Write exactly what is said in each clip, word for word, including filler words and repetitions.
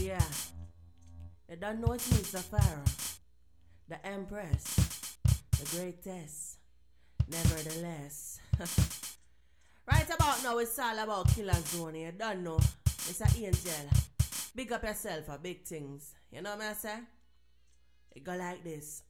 Yeah, you don't know it's me, Sapphira, the Empress, the greatest, nevertheless. Right about now, it's all about Killer Zone. You don't know. It's an angel. Big up yourself for big things. You know what I say? It go like this.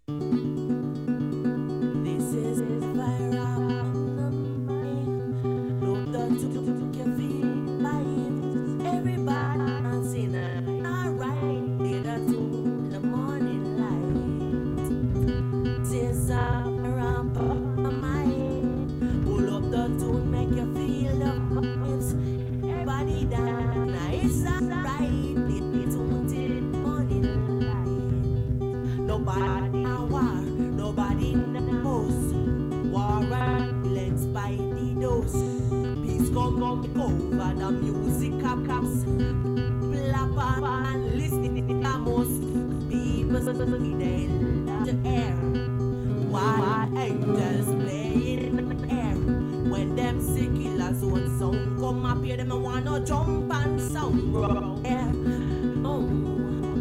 This is fire on the mind. Look down to to your feet by it. Everybody dancing. Alright, get up to the morning light. Since I'm around my mind, pull up the tune, make you feel the vibes. Everybody dance, it's alright. Get to the morning light. Nobody war, nobody knows. War and violence by the dose. Peace come come over the music cap caps. Plap and listening to the most. People in the air. While angels playing in the air. When them sick killers on sound come up here, them wanna jump and sound round air. Oh.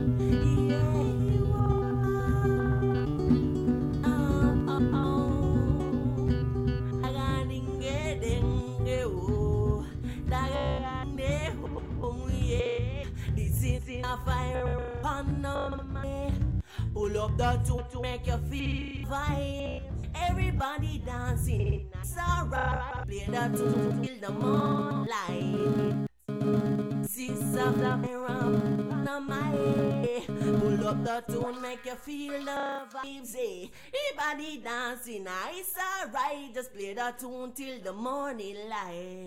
A fire on me. Pull up the two to make you feel vibe. Everybody dancing, it's alright. Play the two till the moonlight. Six of the mirror on my head. Pull up the tune, make you feel the vibes. Eh? Everybody dancing, it's alright. Just play the tune till the morning light.